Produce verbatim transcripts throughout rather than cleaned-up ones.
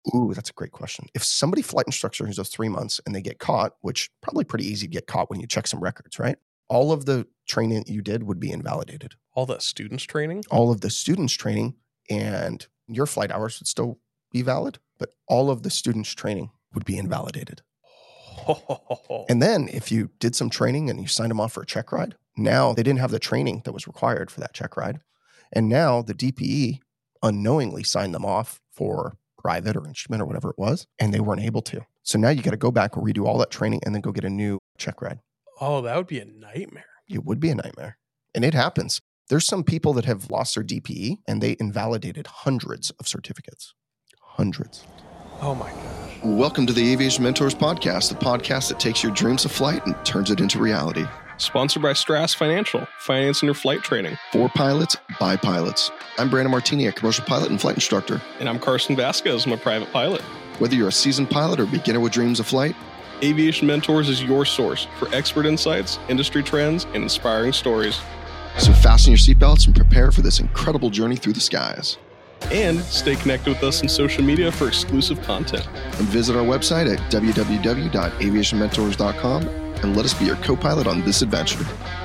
Ooh, that's a great question. If somebody flight instructor does three months and they get caught, which probably pretty easy to get caught when you check some records, right? All of the training that you did would be invalidated. All the students training? All of the students training and your flight hours would still be valid, but all of the students training would be invalidated. And then if you did some training and you signed them off for a check ride, now they didn't have the training that was required for that check ride. And now the D P E unknowingly signed them off for private or instrument or whatever it was, and they weren't able to. So now you got to go back and redo all that training and then go get a new check ride. Oh, that would be a nightmare. It would be a nightmare. And it happens. There's some people that have lost their D P E and they invalidated hundreds of certificates. Hundreds. Oh my gosh. Welcome to the Aviation Mentors Podcast, the podcast that takes your dreams of flight and turns it into reality. Sponsored by Strass Financial, financing your flight training. For pilots, by pilots. I'm Brandon Martini, a commercial pilot and flight instructor. And I'm Carson Vasquez, I'm a private pilot. Whether you're a seasoned pilot or beginner with dreams of flight, Aviation Mentors is your source for expert insights, industry trends, and inspiring stories. So fasten your seatbelts and prepare for this incredible journey through the skies. And stay connected with us on social media for exclusive content. And visit our website at w w w dot aviation mentors dot com and let us be your co-pilot on this adventure.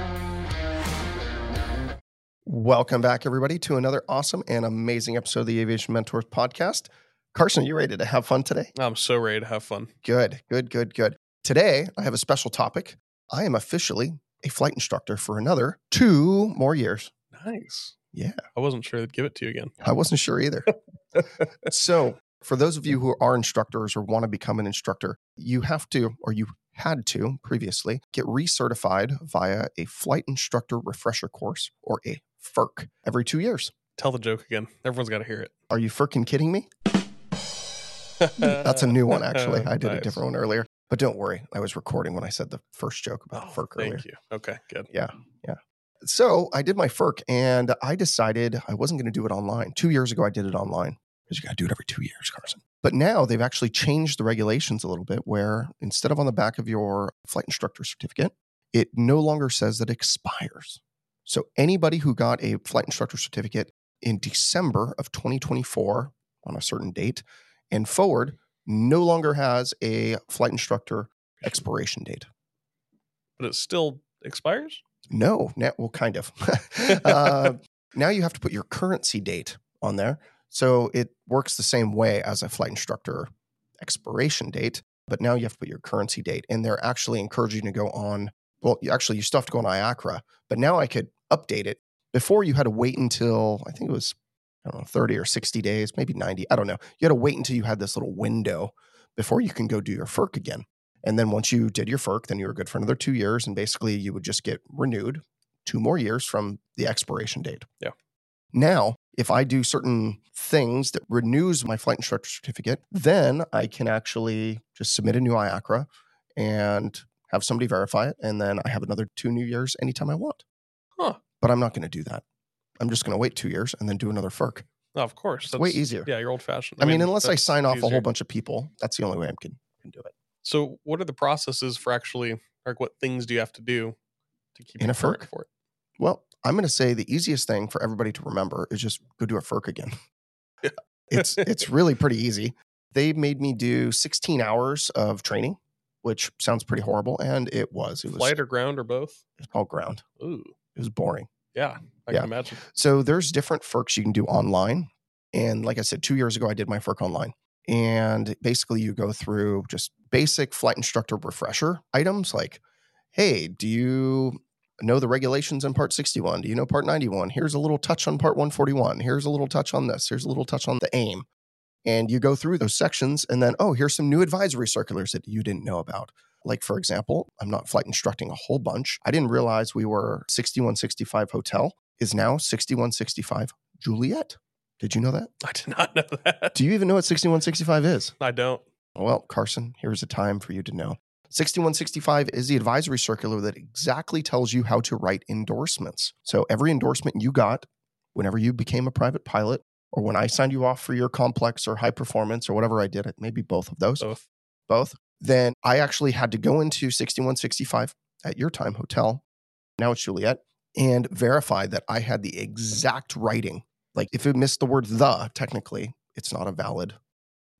Welcome back, everybody, to another awesome and amazing episode of the Aviation Mentors Podcast. Carson, are you ready to have fun today? I'm so ready to have fun. Good, good, good, good. Today, I have a special topic. I am officially a flight instructor for another two more years. Nice. Yeah. I wasn't sure they'd give it to you again. I wasn't sure either. So for those of you who are instructors or want to become an instructor, you have to, or you had to previously, get recertified via a flight instructor refresher course, or a F E R C, every two years. Tell the joke again. Everyone's got to hear it. Are you freaking kidding me? That's a new one, actually. I did Nice. a different one earlier. But don't worry, I was recording when I said the first joke about Oh, the F E R C earlier. thank you. Okay, good. Yeah, yeah. So I did my F E R C and I decided I wasn't going to do it online. Two years ago, I did it online because you got to do it every two years, Carson. But now they've actually changed the regulations a little bit where instead of on the back of your flight instructor certificate, it no longer says that it expires. So anybody who got a flight instructor certificate in December of twenty twenty-four on a certain date and forward no longer has a flight instructor expiration date. But it still expires? No, now, well, kind of. uh, now you have to put your currency date on there. So it works the same way as a flight instructor expiration date, but now you have to put your currency date. And they're actually encouraging you to go on, well, you actually, you still have to go on I A C R A, but now I could update it. Before you had to wait until, I think it was, I don't know, thirty or sixty days, maybe ninety. I don't know. You had to wait until you had this little window before you can go do your F E R C again. And then once you did your F E R C, then you were good for another two years. And basically you would just get renewed two more years from the expiration date. Yeah. Now, if I do certain things that renews my flight instructor certificate, then I can actually just submit a new I A C R A and have somebody verify it. And then I have another two new years anytime I want. Huh. But I'm not going to do that. I'm just going to wait two years and then do another F E R C. Oh, of course. It's way easier. Yeah, you're old fashioned. I, I mean, mean, unless I sign off easier. a whole bunch of people, that's the only way I can, can do it. So what are the processes for actually, like what things do you have to do to keep in a F E R C F E R C for it? Well, I'm going to say the easiest thing for everybody to remember is just go do a F E R C again. it's it's really pretty easy. They made me do sixteen hours of training, which sounds pretty horrible, and it was. It was flight or ground or both? It's all ground. Ooh, it was boring. Yeah, I yeah. can imagine. So there's different F E R Cs you can do online, and like I said, two years ago I did my F E R C online. And basically you go through just basic flight instructor refresher items like, hey, do you know the regulations in part sixty-one? Do you know part ninety-one? Here's a little touch on part one forty-one. Here's a little touch on this. Here's a little touch on the AIM. And you go through those sections and then, oh, here's some new advisory circulars that you didn't know about. Like, for example, I'm not flight instructing a whole bunch. I didn't realize we were sixty-one sixty-five Hotel is now sixty-one sixty-five Juliet. Did you know that? I did not know that. Do you even know what sixty-one sixty-five is? I don't. Well, Carson, here's a time for you to know. sixty-one sixty-five is the advisory circular that exactly tells you how to write endorsements. So every endorsement you got whenever you became a private pilot, or when I signed you off for your complex or high performance or whatever I did, maybe both of those. Both. Both. Then I actually had to go into sixty-one sixty-five at your time Hotel, now it's Juliet, and verify that I had the exact writing. Like if it missed the word the, technically, it's not a valid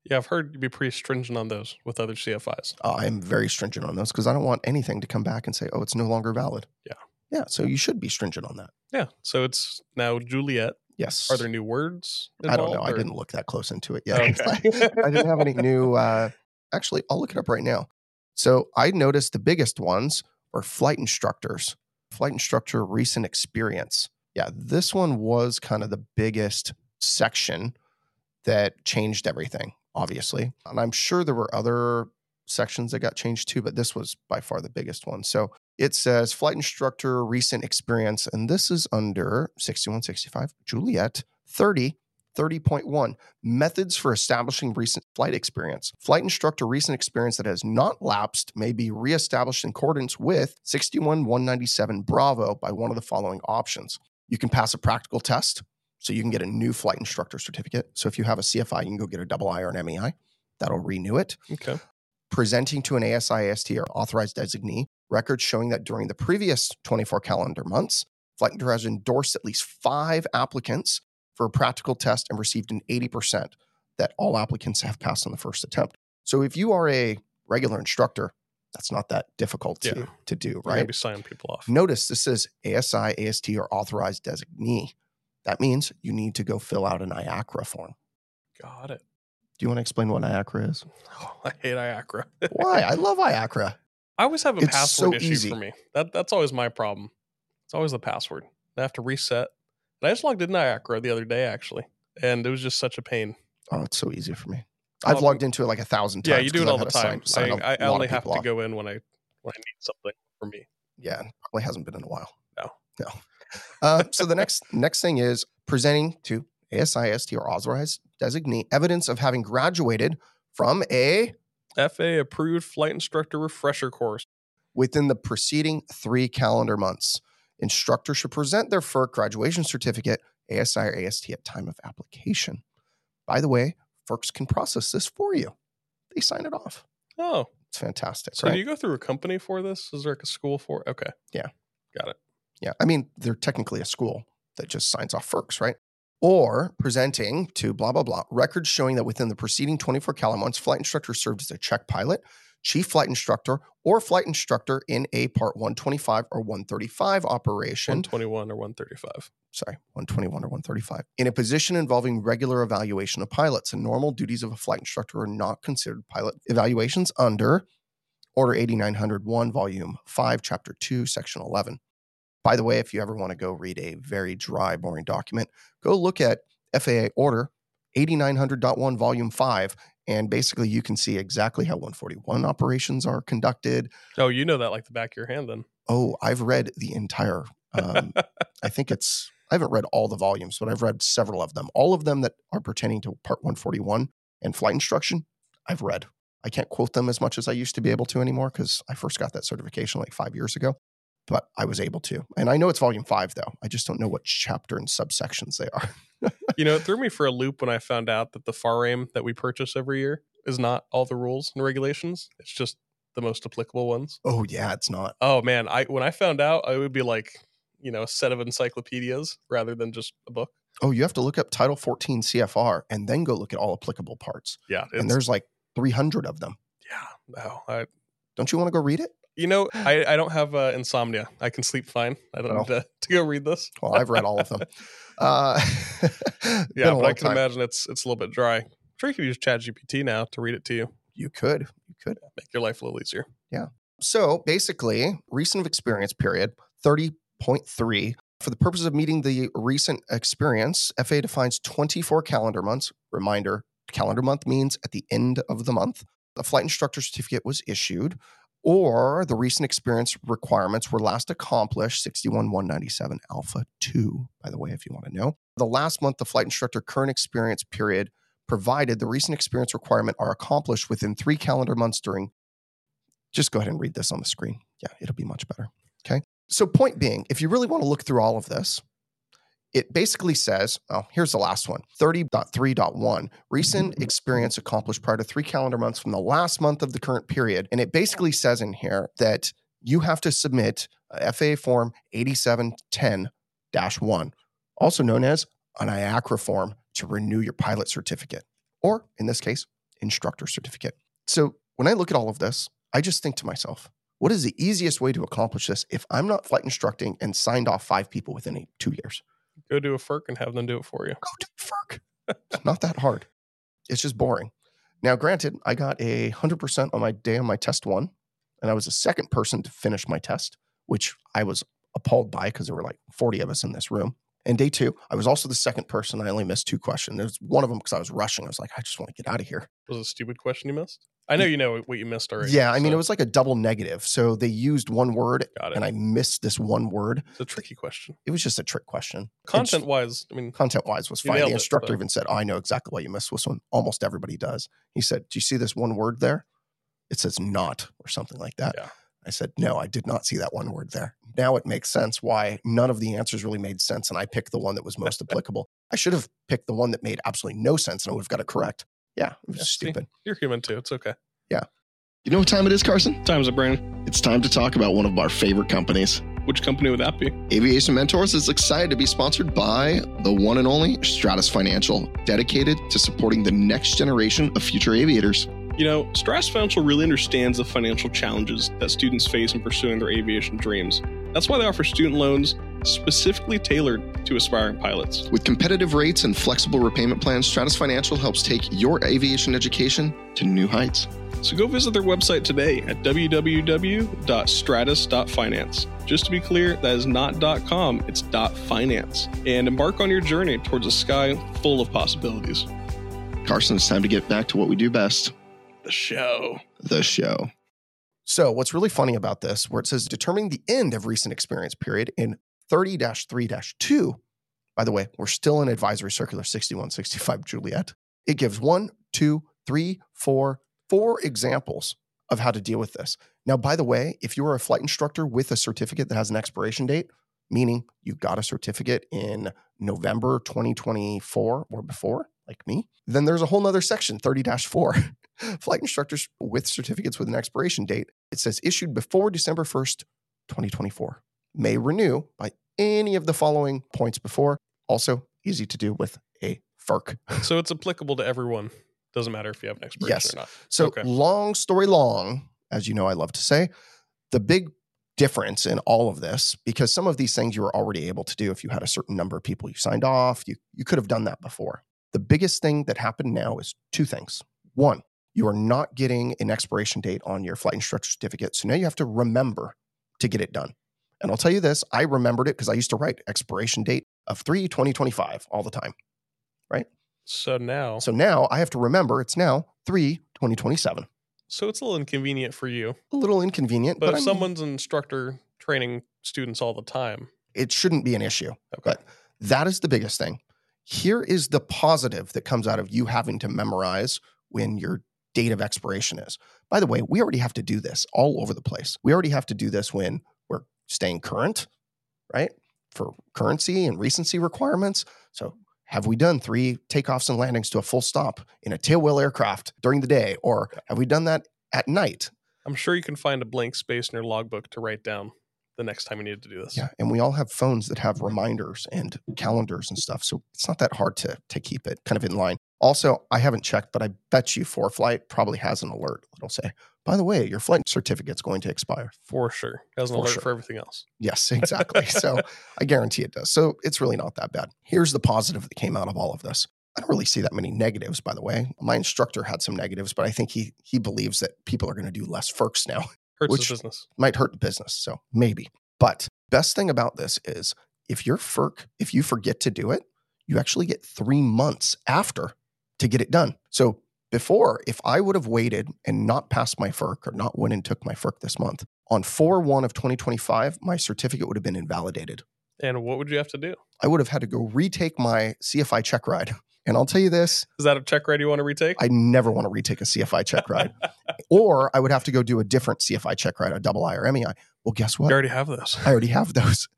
Yeah, I've heard you be pretty stringent on those with other C F Is. Uh, I'm very stringent on those because I don't want anything to come back and say, oh, it's no longer valid. Yeah. Yeah, so you should be stringent on that. Yeah, so it's now Juliet. Yes. Are there new words involved? I don't know. Or? I didn't look that close into it yet. Okay. I didn't have any new... Uh, actually, I'll look it up right now. So I noticed the biggest ones were flight instructors. Flight instructor recent experience. Yeah, this one was kind of the biggest section that changed everything, obviously. And I'm sure there were other sections that got changed too, but this was by far the biggest one. So it says flight instructor recent experience, and this is under sixty-one sixty-five Juliet thirty. thirty point one, methods for establishing recent flight experience. Flight instructor recent experience that has not lapsed may be reestablished in accordance with sixty-one one ninety-seven Bravo by one of the following options. You can pass a practical test, so you can get a new flight instructor certificate. So if you have a C F I, you can go get a double I or an M E I. That'll renew it. Okay. Presenting to an A S I A S T or authorized designee records showing that during the previous twenty-four calendar months, flight instructor has endorsed at least five applicants for a practical test and received an eighty percent that all applicants have passed on the first attempt. So if you are a regular instructor, that's not that difficult to, Yeah. to do, You're right? going to be signing people off. Notice this says A S I, A S T, or authorized designee. That means you need to go fill out an I A C R A form. Got it. Do you want to explain what I A C R A is? Oh, I hate I A C R A. Why? I love I A C R A. I always have a It's password so issue easy. for me. That That's always my problem. It's always the password. I have to reset. And I just logged in I A C R A the other day, actually, and it was just such a pain. Oh, it's so easy for me. Oh, I've logged into it like a thousand times. Yeah, you do it 'cause all I've the had to time. sign- sign I, a I lot only of have people to off. go in when I when I need something for me. Yeah, probably hasn't been in a while. No. No. Uh, so the next next thing is presenting to A S I, A S T, or authorized designee evidence of having graduated from a F A A approved flight instructor refresher course. within the preceding three calendar months. Instructors should present their F E R C graduation certificate, A S I or A S T, at time of application. By the way, F E R Cs can process this for you. They sign it off. Oh, It's fantastic, so right? do you go through a company for this? Is there like a school for it? Okay. Yeah. Got it. Yeah, I mean, they're technically a school that just signs off F E R Cs, right? Or presenting to blah, blah, blah, records showing that within the preceding twenty-four calendar months, flight instructor served as a check pilot, chief flight instructor, or flight instructor in a Part one twenty-five or one thirty-five operation. one twenty-one or one thirty-five. Sorry, one twenty-one or one thirty-five. In a position involving regular evaluation of pilots, and normal duties of a flight instructor are not considered pilot evaluations under Order eighty-nine hundred one, Volume five, Chapter two, Section eleven. By the way, if you ever want to go read a very dry, boring document, go look at F A A Order eighty-nine hundred point one, Volume five, and basically you can see exactly how one forty-one operations are conducted. Oh, you know that like the back of your hand then. Oh, I've read the entire, um, I think it's, I haven't read all the volumes, but I've read several of them. All of them that are pertaining to Part one forty-one and flight instruction, I've read. I can't quote them as much as I used to be able to anymore because I first got that certification like five years ago, but I was able to. And I know it's volume five, though. I just don't know what chapter and subsections they are. You know, it threw me for a loop when I found out that the FAR-AIM that we purchase every year is not all the rules and regulations. It's just the most applicable ones. Oh, yeah, it's not. Oh, man. I When I found out, I would be like, you know, a set of encyclopedias rather than just a book. Oh, you have to look up Title fourteen C F R and then go look at all applicable parts. Yeah. And there's like three hundred of them. Yeah. No. I, Don't you want to go read it? you know, I, I don't have uh, insomnia. I can sleep fine. I don't Oh. need to, to go read this. Well, I've read all of them. Uh, been Yeah, a but long I can time. imagine it's it's a little bit dry. I'm sure you could use ChatGPT now to read it to you. You could. You could. Make your life a little easier. So basically, recent experience period, thirty point three. For the purpose of meeting the recent experience, F A A defines twenty-four calendar months. Reminder, calendar month means at the end of the month. The flight instructor certificate was issued, or the recent experience requirements were last accomplished, sixty-one one ninety-seven Alpha two, by the way, if you want to know. The last month, the flight instructor current experience period, provided the recent experience requirement are accomplished within three calendar months during. Just go ahead and read this on the screen. Yeah, it'll be much better. Okay. So point being, if you really want to look through all of this, it basically says, oh, here's the last one, thirty point three point one, recent experience accomplished prior to three calendar months from the last month of the current period. And it basically says in here that you have to submit a F A A form eighty-seven ten dash one, also known as an I A C R A form, to renew your pilot certificate. Or in this case, instructor certificate. So when I look at all of this, I just think to myself, what is the easiest way to accomplish this if I'm not flight instructing and signed off five people within eight, two years? Go do a F E R C and have them do it for you. Go do a F E R C. It's not that hard. It's just boring. Now, granted, I got a one hundred percent on my day on my test one, and I was the second person to finish my test, which I was appalled by because there were like forty of us in this room. And day two, I was also the second person. I only missed two questions. There's one of them because I was rushing. I was like, I just want to get out of here. Was it a stupid question you missed? I know you know what you missed already. Yeah, I so. mean, it was like a double negative. So they used one word, Got it. and I missed this one word. It's a tricky question. It was just a trick question. Content-wise, I mean... Content-wise was you fine. nailed The it, instructor but- even said, oh, I know exactly why you missed this one. Almost everybody does. He said, do you see this one word there? It says not or something like that. Yeah. I said, no, I did not see that one word there. Now it makes sense why none of the answers really made sense, and I picked the one that was most applicable. I should have picked the one that made absolutely no sense, and I would have got it correct. Yeah, it was Yeah, see, stupid. You're human too. It's okay. Yeah. You know what time it is, Carson? Time is it, Brandon? It's time to talk about one of our favorite companies. Which company would that be? Aviation Mentors is excited to be sponsored by the one and only Stratus Financial, dedicated to supporting the next generation of future aviators. You know, Stratus Financial really understands the financial challenges that students face in pursuing their aviation dreams. That's why they offer student loans specifically tailored to aspiring pilots. With competitive rates and flexible repayment plans, Stratus Financial helps take your aviation education to new heights. So go visit their website today at w w w dot stratus dot finance. Just to be clear, that is not .com, it's .finance. And embark on your journey towards a sky full of possibilities. Carson, it's time to get back to what we do best. The show. The show. So what's really funny about this, where it says determining the end of recent experience period in thirty dash three dash two, by the way, we're still in Advisory Circular sixty-one sixty-five, Juliet. It gives one, two, three, four, four examples of how to deal with this. Now, by the way, if you are a flight instructor with a certificate that has an expiration date, meaning you got a certificate in November twenty twenty-four or before, like me, then there's a whole nother section, thirty dash four. Flight instructors with certificates with an expiration date. It says issued before December first, twenty twenty-four. May renew by any of the following points before. Also easy to do with a F E R C. So it's applicable to everyone. Doesn't matter if you have an expiration Yes. or not. So Okay. long story long, as you know, I love to say, the big difference in all of this, because some of these things you were already able to do if you had a certain number of people you signed off, you, you could have done that before. The biggest thing that happened now is two things. One, you are not getting an expiration date on your flight instructor certificate. So now you have to remember to get it done. And I'll tell you this, I remembered it because I used to write expiration date of three twenty twenty-five all the time, right? So now, So now I have to remember it's now three twenty twenty-seven. so it's a little inconvenient for you. A little inconvenient, But, but, if I mean, someone's an instructor training students all the time, it shouldn't be an issue. okay. But that is the biggest thing. Here is the positive that comes out of you having to memorize when your date of expiration is. By the way, we already have to do this all over the place. We already have to do this when we're staying current, right? For currency and recency requirements. So have we done three takeoffs and landings to a full stop in a tailwheel aircraft during the day? Or have we done that at night? I'm sure you can find a blank space in your logbook to write down the next time you need to do this. Yeah. And we all have phones that have reminders and calendars and stuff. So it's not that hard to, to keep it kind of in line. Also, I haven't checked, but I bet you ForeFlight probably has an alert that'll say, by the way, your flight certificate's going to expire. For sure. Has an For alert sure. for everything else. Yes, exactly. So I guarantee it does. So it's really not that bad. Here's the positive that came out of all of this. I don't really see that many negatives, by the way. My instructor had some negatives, but I think he he believes that people are going to do less F E R Cs now. Hurts Which- his business. Might hurt the business, so maybe. But best thing about this is if you're F E R C, if you forget to do it, you actually get three months after to get it done. So before, if I would have waited and not passed my F E R C or not went and took my F E R C this month, on four one of twenty twenty-five, my certificate would have been invalidated. And what would you have to do? I would have had to go retake my C F I check ride. And I'll tell you this, Is that a check ride you want to retake? I never want to retake a C F I check ride. Or I would have to go do a different C F I check ride, a double I or M E I. Well, guess what? You already have those. I already have those.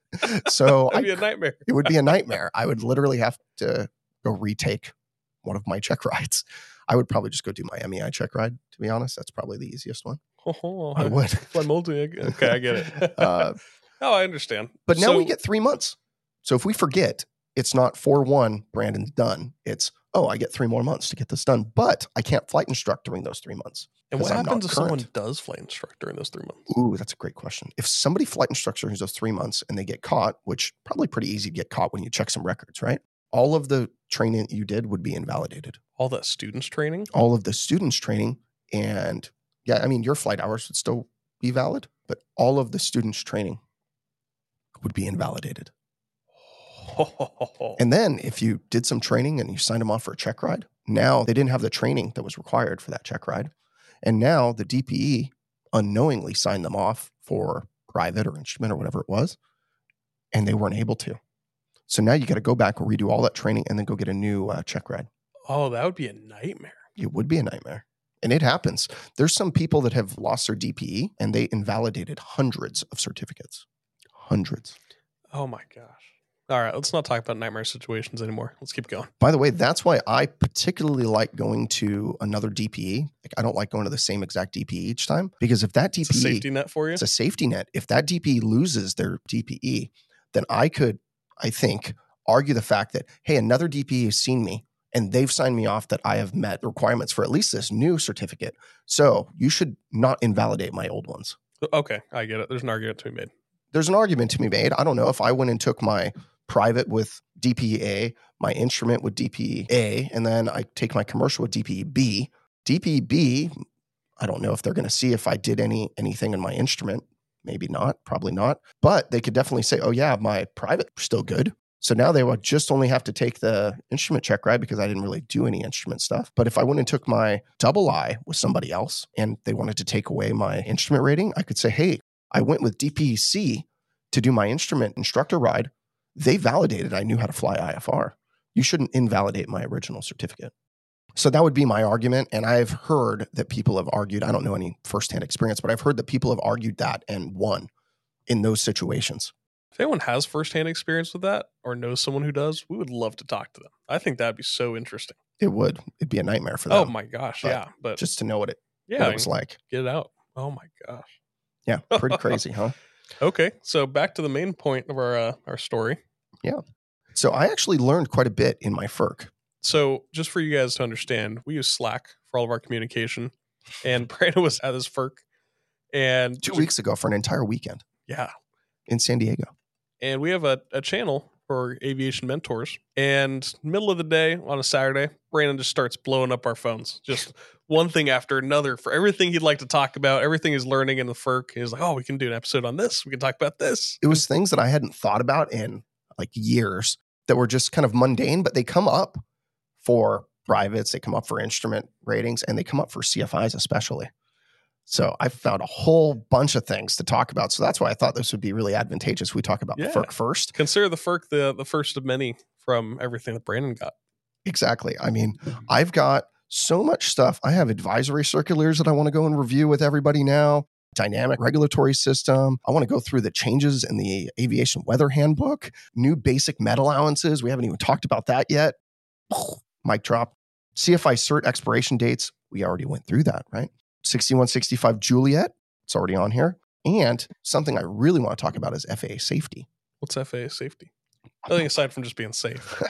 So That'd I, be a nightmare. it would be a nightmare. I would literally have to go retake one of my check rides. I would probably just go do my M E I check ride, to be honest. That's probably the easiest one. Oh, I would. Fly multi. Okay, I get it. Uh, oh, I understand. but now So- we get three months. So if we forget, it's not four one, Brandon's done. It's oh, I get three more months to get this done, but I can't flight instruct during those three months. And what I'm happens not if current. someone does flight instruct during those three months? Ooh, that's a great question. If somebody flight instructs during those three months and they get caught, which probably pretty easy to get caught when you check some records, right? All of the training that you did would be invalidated. All that students training? All of the students training. And yeah, I mean, your flight hours would still be valid, but all of the students training would be invalidated. And then if you did some training and you signed them off for a check ride, now they didn't have the training that was required for that check ride. And now the D P E unknowingly signed them off for private or instrument or whatever it was, and they weren't able to. So now you got to go back and redo all that training and then go get a new uh, check ride. Oh, that would be a nightmare. It would be a nightmare. And it happens. There's some people that have lost their D P E and they invalidated hundreds of certificates. Hundreds. Oh my gosh. All right, let's not talk about nightmare situations anymore. Let's keep going. By the way, that's why I particularly like going to another D P E. Like, I don't like going to the same exact D P E each time, because if that D P E, it's a safety net for you. It's a safety net. If that D P E loses their D P E, then I could, I think, argue the fact that, hey, another D P E has seen me and they've signed me off that I have met the requirements for at least this new certificate. So you should not invalidate my old ones. Okay, I get it. There's an argument to be made. There's an argument to be made. I don't know if I went and took my private with D P E A, my instrument with D P E A, and then I take my commercial with D P E B. D P E B, I don't know if they're going to see if I did any anything in my instrument. Maybe not, probably not. But they could definitely say, oh yeah, my private still good. So now they would just only have to take the instrument check ride because I didn't really do any instrument stuff. But if I went and took my double I with somebody else and they wanted to take away my instrument rating, I could say, hey, I went with D P E C to do my instrument instructor ride. They validated I knew how to fly I F R. You shouldn't invalidate my original certificate. So that would be my argument. And I've heard that people have argued, I don't know any firsthand experience, but I've heard that people have argued that and won in those situations. If anyone has firsthand experience with that or knows someone who does, we would love to talk to them. I think that'd be so interesting. It would. It'd be a nightmare for them. Oh my gosh, but yeah. But just to know what it, yeah, what it was like. Get it out. Oh my gosh. Yeah, pretty crazy, huh? Okay, so back to the main point of our uh, our story. Yeah. So I actually learned quite a bit in my F E R C. So just for you guys to understand, we use Slack for all of our communication. And Brandon was at his F E R C. And Two weeks ago for an entire weekend. Yeah. In San Diego. And we have a, a channel for aviation mentors. And middle of the day on a Saturday, Brandon just starts blowing up our phones. Just one thing after another for everything he'd like to talk about, everything he's learning in the F E R C. He's like, oh, we can do an episode on this. We can talk about this. It was things that I hadn't thought about in like years that were just kind of mundane, but they come up for privates, they come up for instrument ratings, and they come up for C F Is especially. So I found a whole bunch of things to talk about. So that's why I thought this would be really advantageous. We talk about Yeah. the F E R C first. Consider the F E R C the, the first of many from everything that Brandon got. Exactly. I mean, I've got so much stuff. I have advisory circulars that I want to go and review with everybody now. Dynamic regulatory system. I want to go through the changes in the aviation weather handbook, new basic med allowances. We haven't even talked about that yet. Mic drop. C F I cert expiration dates. We already went through that, right? sixty-one sixty-five Juliet. It's already on here. And something I really want to talk about is F A A safety. What's F A A safety? I think aside from just being safe.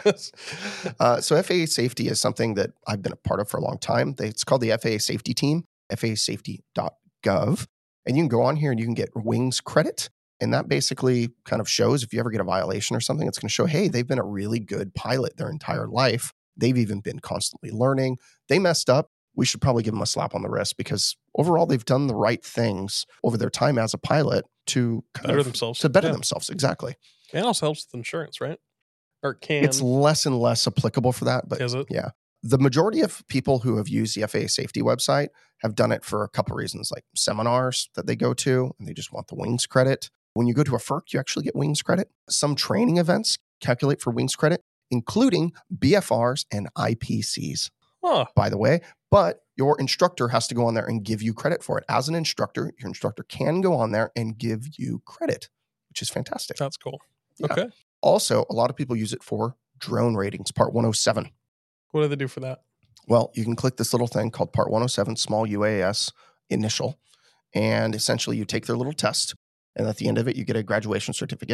uh, so F A A safety is something that I've been a part of for a long time. They, it's called the F A A safety team, F A A safety dot gov. And you can go on here and you can get wings credit. And that basically kind of shows if you ever get a violation or something, it's going to show, hey, they've been a really good pilot their entire life. They've even been constantly learning. They messed up. We should probably give them a slap on the wrist because overall they've done the right things over their time as a pilot to better of, themselves. To better Yeah. themselves. Exactly. And it also helps with insurance, right? Or can. It's less and less applicable for that. But Is it? Yeah. The majority of people who have used the F A A safety website have done it for a couple of reasons, like seminars that they go to and they just want the wings credit. When you go to a F E R C, you actually get wings credit. Some training events calculate for wings credit, including B F Rs and I P Cs, Huh. by the way. But your instructor has to go on there and give you credit for it. As an instructor, your instructor can go on there and give you credit, which is fantastic. That's cool. Yeah. Okay. Also, a lot of people use it for drone ratings, Part one oh seven. What do they do for that? Well, you can click this little thing called Part one oh seven, small U A S initial, and essentially you take their little test, and at the end of it, you get a graduation certificate.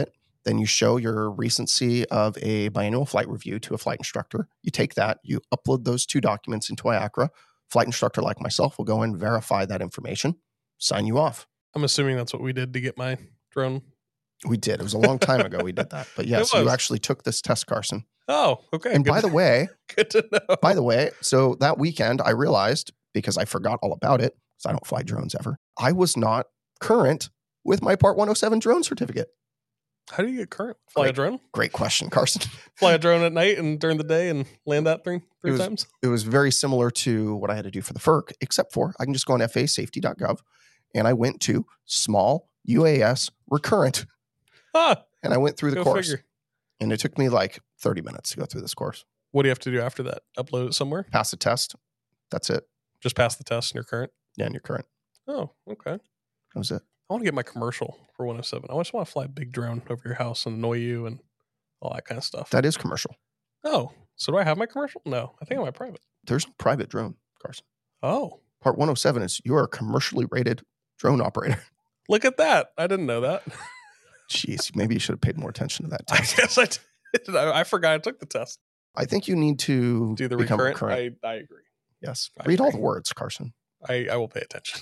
Then you show your recency of a biannual flight review to a flight instructor. You take that, you upload those two documents into I A C R A. Flight instructor like myself will go and verify that information, sign you off. I'm assuming that's what we did to get my drone. We did. It was a long time ago we did that. But yes, you actually took this test, Carson. Oh, okay. And by to, the way, good to know. By the way, so that weekend I realized, because I forgot all about it, because I don't fly drones ever, I was not current with my Part one oh seven drone certificate. How do you get current? Fly great, a drone? Great question, Carson. Fly a drone at night and during the day and land that three, three it was, times? It was very similar to what I had to do for the F E R C, except for I can just go on F A A safety dot gov and I went to small U A S recurrent. Ah, and I went through the go course. Figure. And it took me like thirty minutes to go through this course. What do you have to do after that? Upload it somewhere? Pass the test. That's it. Just pass the test and you're current? Yeah, and you're current. Oh, okay. That was it. I want to get my commercial for one oh seven. I just want to fly a big drone over your house and annoy you and all that kind of stuff. That is commercial. Oh, so do I have my commercial? No, I think I'm my private. There's no private drone, Carson. Oh. Part one oh seven is you are a commercially rated drone operator. Look at that. I didn't know that. Jeez, maybe you should have paid more attention to that I test. guess I did. I, I forgot I took the test. I think you need to do the become recurrent. recurrent. I, I agree. Yes. I Read agree. all the words, Carson. I, I will pay attention.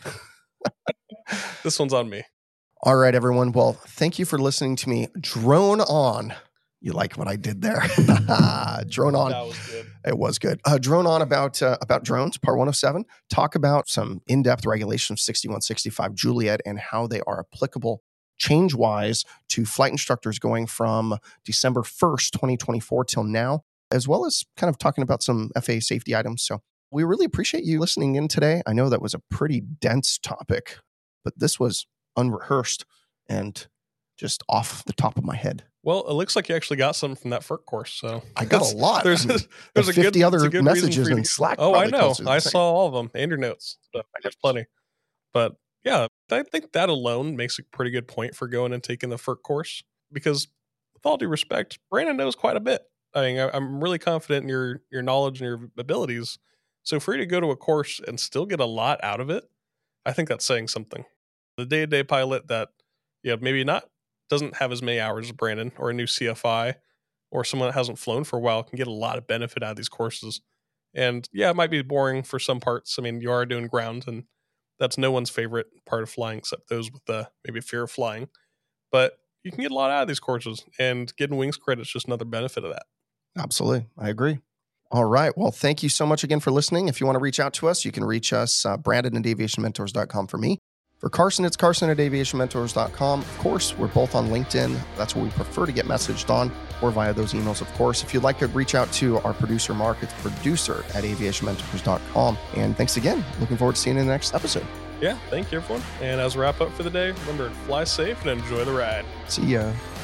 This one's on me. All right, everyone. Well, thank you for listening to me drone on. You like what I did there? Drone on. That was good. It was good. Uh, drone on about uh, about drones, Part one oh seven. Talk about some in-depth regulations of sixty-one sixty-five Juliet and how they are applicable change-wise to flight instructors going from December first, twenty twenty-four till now, as well as kind of talking about some F A A safety items. So we really appreciate you listening in today. I know that was a pretty dense topic, but this was unrehearsed and just off the top of my head. Well, it looks like you actually got some from that F E R C course. So I got a lot. There's, I mean, there's a fifty good, other a good messages in to, Slack. Oh, I know. I thing. saw all of them and your notes. So there's plenty. But yeah, I think that alone makes a pretty good point for going and taking the F E R C course. Because with all due respect, Brandon knows quite a bit. I mean, I, I'm really confident in your your knowledge and your abilities. So for you to go to a course and still get a lot out of it, I think that's saying something. The day-to-day pilot that, yeah, maybe not doesn't have as many hours as Brandon, or a new C F I, or someone that hasn't flown for a while, can get a lot of benefit out of these courses. And yeah, it might be boring for some parts. I mean, you are doing ground, and that's no one's favorite part of flying except those with the maybe fear of flying. But you can get a lot out of these courses, and getting wings credit is just another benefit of that. Absolutely. I agree. All right. Well, thank you so much again for listening. If you want to reach out to us, you can reach us, uh, Brandon at aviation mentors dot com for me. For Carson, it's Carson at aviation mentors dot com. Of course, we're both on LinkedIn. That's where we prefer to get messaged on, or via those emails, of course. If you'd like to reach out to our producer, Mark, it's producer at aviation mentors dot com. And thanks again. Looking forward to seeing you in the next episode. Yeah, thank you, everyone. And as we wrap up for the day, remember, fly safe and enjoy the ride. See ya.